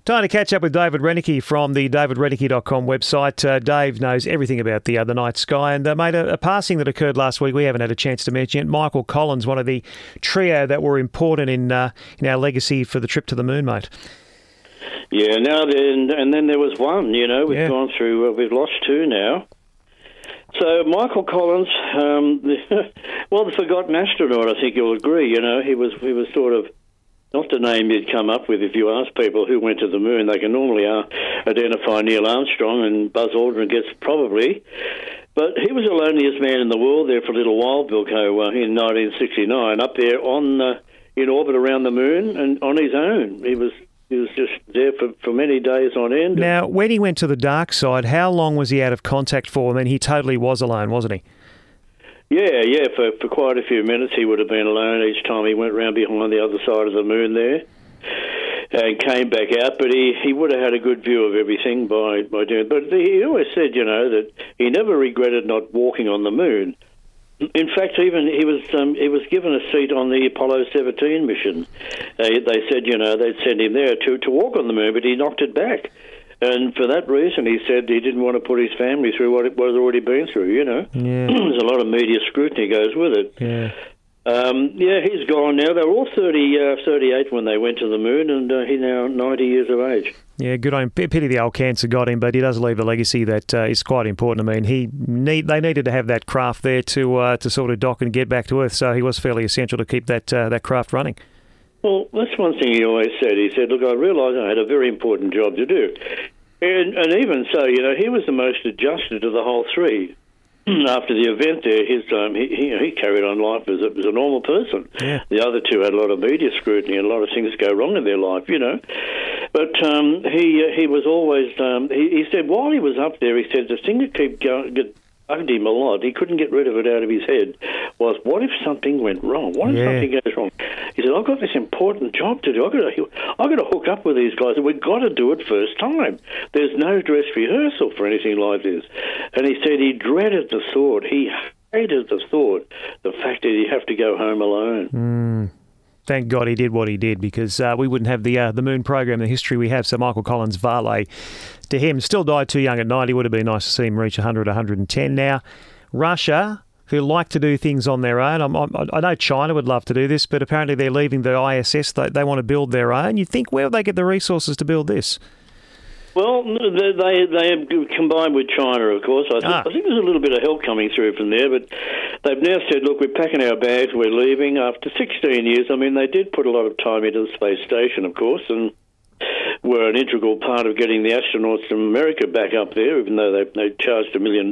Time to catch up with David Renicky from the davidrenicky.com website. Dave knows everything about the night sky, and made a passing that occurred last week we haven't had a chance to mention yet. Michael Collins, one of the trio that were important in our legacy for the trip to the moon, mate. Yeah, and then there was one, we've gone through, we've lost two now. So Michael Collins, the forgotten astronaut, I think you'll agree, he was sort of not the name you'd come up with if you ask people who went to the moon. They can normally identify Neil Armstrong, and Buzz Aldrin gets probably. But he was the loneliest man in the world there for a little while, Bilko, in 1969, up there in orbit around the moon and on his own. He was just there for many days on end. Now, when he went to the dark side, how long was he out of contact for? I mean, he totally was alone, wasn't he? Yeah, for quite a few minutes he would have been alone each time he went round behind the other side of the moon there and came back out, but he would have had a good view of everything by doing it. But he always said, that he never regretted not walking on the moon. In fact, even he was given a seat on the Apollo 17 mission. They said, they'd send him there to walk on the moon, but he knocked it back. And for that reason, he said he didn't want to put his family through what it was already been through, Yeah. There's a lot of media scrutiny goes with it. Yeah. He's gone now. They were all 38 when they went to the moon, and he's now 90 years of age. Yeah, good on him. Pity the old cancer got him, but he does leave a legacy that is quite important. I mean, they needed to have that craft there to sort of dock and get back to Earth, so he was fairly essential to keep that craft running. Well, that's one thing he always said. He said, look, I realised I had a very important job to do. And even so, he was the most adjusted of the whole three. After the event there, he carried on life as a normal person. Yeah. The other two had a lot of media scrutiny and a lot of things go wrong in their life, But he was always, he said while he was up there, he said the thing that bugged him a lot, he couldn't get rid of it out of his head, was what if something went wrong? What if something goes wrong? He said, I've got this important job to do. I've got to hook up with these guys, and we've got to do it first time. There's no dress rehearsal for anything like this. And he said he dreaded the thought. He hated the thought, the fact that he'd have to go home alone. Thank God he did what he did, because we wouldn't have the moon program, the history we have. So Michael Collins, valet to him, still died too young at 90. Would have been nice to see him reach 100, 110 now. Russia, who like to do things on their own. I know China would love to do this, but apparently they're leaving the ISS. They want to build their own. You'd think, where would they get the resources to build this? Well, they have combined with China, of course. I think there's a little bit of help coming through from there, but they've now said, look, we're packing our bags, we're leaving after 16 years. I mean, they did put a lot of time into the space station, of course, and were an integral part of getting the astronauts from America back up there, even though they charged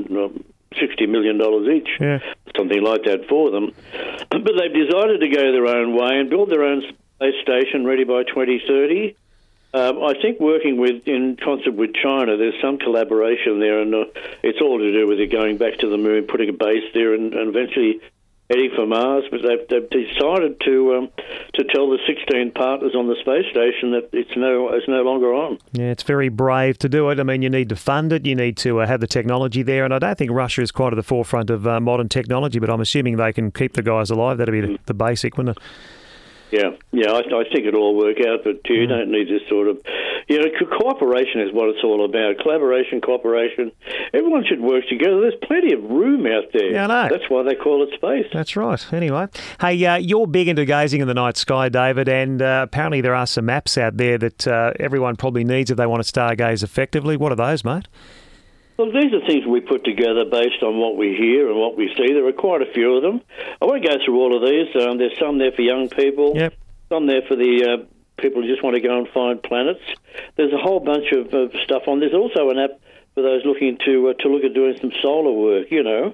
$60 million each, something like that for them. But they've decided to go their own way and build their own space station ready by 2030. I think working in concert with China, there's some collaboration there, and it's all to do with it going back to the moon, putting a base there, and eventually heading for Mars. But they've decided to tell the 16 partners on the space station that it's no longer on. Yeah, it's very brave to do it. I mean, you need to fund it, you need to have the technology there, and I don't think Russia is quite at the forefront of modern technology, but I'm assuming they can keep the guys alive. That'd be the basic, wouldn't it? Yeah, I think it'll all work out, but you don't need this sort of... cooperation is what it's all about. Collaboration, cooperation. Everyone should work together. There's plenty of room out there. Yeah, I know. That's why they call it space. That's right. Anyway. Hey, you're big into gazing in the night sky, David, and apparently there are some apps out there that everyone probably needs if they want to stargaze effectively. What are those, mate? Well, these are things we put together based on what we hear and what we see. There are quite a few of them. I won't go through all of these. There's some there for young people, some there for the people who just want to go and find planets. There's a whole bunch of stuff on. There's also an app for those looking to look at doing some solar work, There's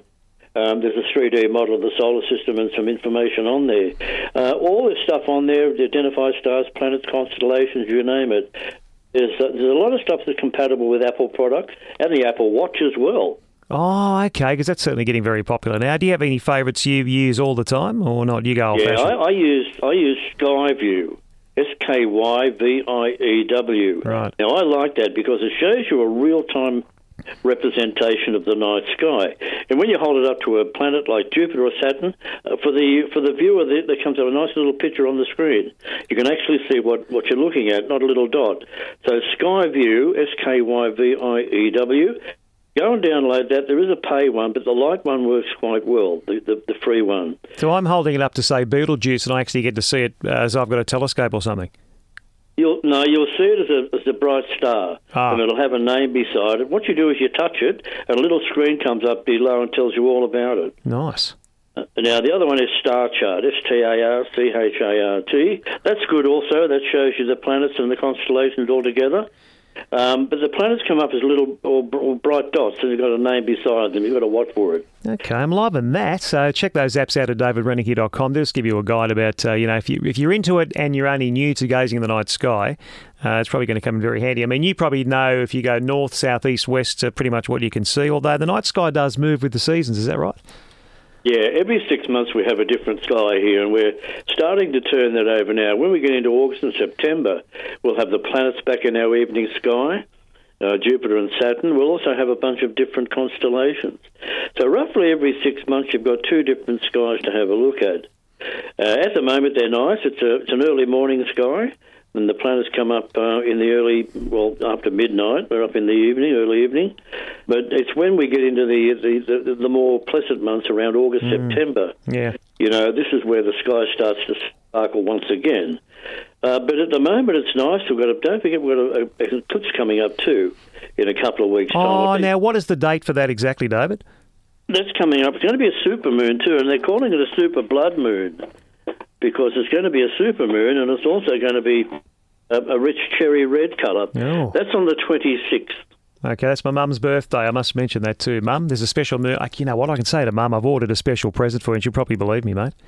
a 3D model of the solar system and some information on there. All this stuff on there, identify stars, planets, constellations, you name it. There's a lot of stuff that's compatible with Apple products and the Apple Watch as well. Oh, okay, because that's certainly getting very popular now. Do you have any favourites you use all the time or not? You go old-fashioned? Yeah, I use Skyview, Skyview. Right. Now, I like that because it shows you a real-time representation of the night sky. And when you hold it up to a planet like Jupiter or Saturn, for the viewer, there comes up a nice little picture on the screen. You can actually see what you're looking at, not a little dot. So Skyview, Skyview. Go and download that. There is a pay one, but the light one works quite well, the free one. So I'm holding it up to, say, Betelgeuse, and I actually get to see it as I've got a telescope or something? You'll see it as a bright star, and it'll have a name beside it. What you do is you touch it, and a little screen comes up below and tells you all about it. Nice. Now, the other one is Star Chart, STARCHART. That's good also. That shows you the planets and the constellations all together. But the planets come up as little or bright dots, and you've got a name beside them. You've got to watch for it. Okay, I'm loving that. So check those apps out at davidrennicky.com. They'll just give you a guide about, if you're into it and you're only new to gazing in the night sky, it's probably going to come in very handy. I mean, you probably know if you go north, south, east, west, pretty much what you can see, although the night sky does move with the seasons. Is that right? Yeah, every 6 months we have a different sky here, and we're starting to turn that over now. When we get into August and September, we'll have the planets back in our evening sky, Jupiter and Saturn. We'll also have a bunch of different constellations. So roughly every 6 months you've got two different skies to have a look at. At the moment they're nice. It's an early morning sky, and the planets come up in the after midnight. We're up in the evening, early evening. But it's when we get into the more pleasant months around August, September. Yeah. This is where the sky starts to sparkle once again. But at the moment it's nice. Don't forget we've got an eclipse coming up too in a couple of weeks' time. Oh, now what is the date for that exactly, David? That's coming up. It's going to be a supermoon too, and they're calling it a super blood moon, because it's going to be a supermoon, and it's also going to be a rich cherry red colour. Oh. That's on the 26th. Okay, that's my mum's birthday. I must mention that too. Mum, there's a special moon. You know what I can say to Mum? I've ordered a special present for you, and she'll probably believe me, mate.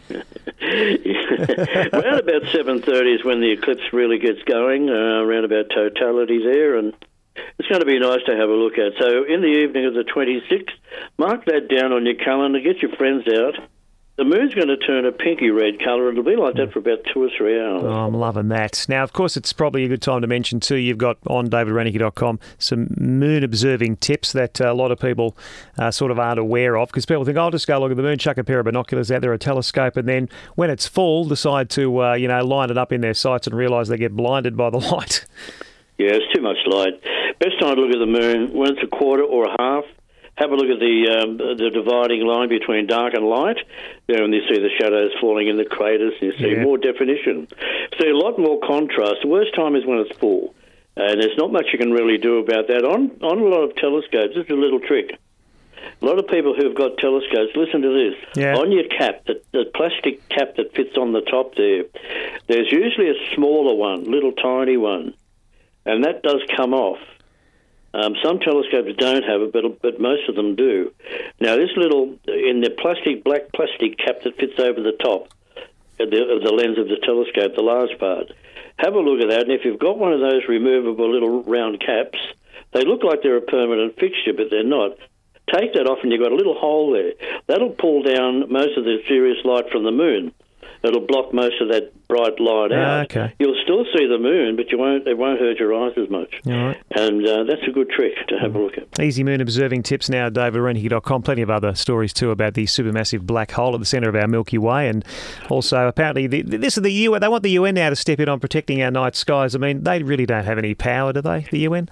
Around about 7:30 is when the eclipse really gets going, around about totality there, and it's going to be nice to have a look at. So in the evening of the 26th, mark that down on your calendar, get your friends out. The moon's going to turn a pinky red colour. It'll be like that for about 2 or 3 hours. Oh, I'm loving that. Now, of course, it's probably a good time to mention too, you've got on davidrennicky.com some moon observing tips that a lot of people sort of aren't aware of, because people think, I'll just go look at the moon, chuck a pair of binoculars out there, a telescope, and then when it's full, decide to line it up in their sights and realise they get blinded by the light. Yeah, it's too much light. Best time to look at the moon when it's a quarter or a half. Have a look at the dividing line between dark and light. And you see the shadows falling in the craters, and you see more definition. See a lot more contrast. The worst time is when it's full. And there's not much you can really do about that. On a lot of telescopes, this is a little trick. A lot of people who've got telescopes, listen to this. Yeah. On your cap, the plastic cap that fits on the top there's usually a smaller one, little tiny one. And that does come off. Some telescopes don't have it, but most of them do. Now, this little, in the black plastic cap that fits over the top of the lens of the telescope, the large part, have a look at that. And if you've got one of those removable little round caps, they look like they're a permanent fixture, but they're not. Take that off, and you've got a little hole there. That'll pull down most of the serious light from the moon. It'll block most of that bright light out. Okay. You'll still see the moon, but it won't hurt your eyes as much. All right. And that's a good trick to have a look at. Easy moon observing tips now at davidrennicky.com. Plenty of other stories too about the supermassive black hole at the centre of our Milky Way. And also, apparently, this is the UN. They want the UN now to step in on protecting our night skies. I mean, they really don't have any power, do they, the UN?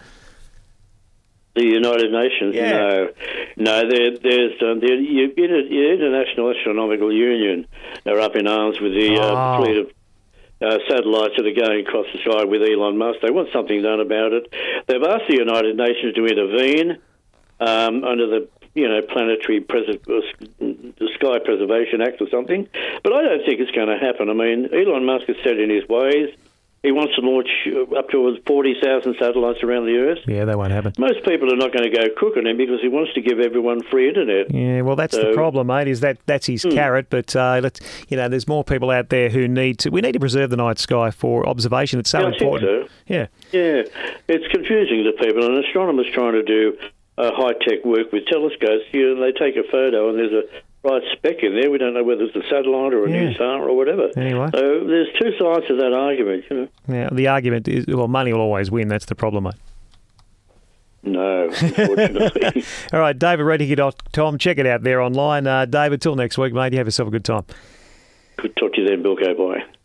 The United Nations? Yeah. No. There's the International Astronomical Union are up in arms with the fleet of satellites that are going across the sky with Elon Musk. They want something done about it. They've asked the United Nations to intervene under the Planetary the Sky Preservation Act or something. But I don't think it's going to happen. I mean, Elon Musk has said in his ways he wants to launch up to 40,000 satellites around the Earth. Yeah, that won't happen. Most people are not going to go crook on him because he wants to give everyone free internet. Yeah, well, that's the problem, mate, is that's his carrot. But, there's more people out there who we need to preserve the night sky for observation. It's so important. I think so. Yeah. Yeah, it's confusing to people. And astronomers trying to do high-tech work with telescopes, they take a photo and there's a bright speck in there. We don't know whether it's a satellite or a new star or whatever. Anyway. So there's two sides to that argument, Yeah, the argument is, money will always win. That's the problem, mate. No. unfortunately. All right, davidredicky.com. Check it out there online. David, till next week, mate. You have yourself a good time. Good talk to you then, Bilko. Bye.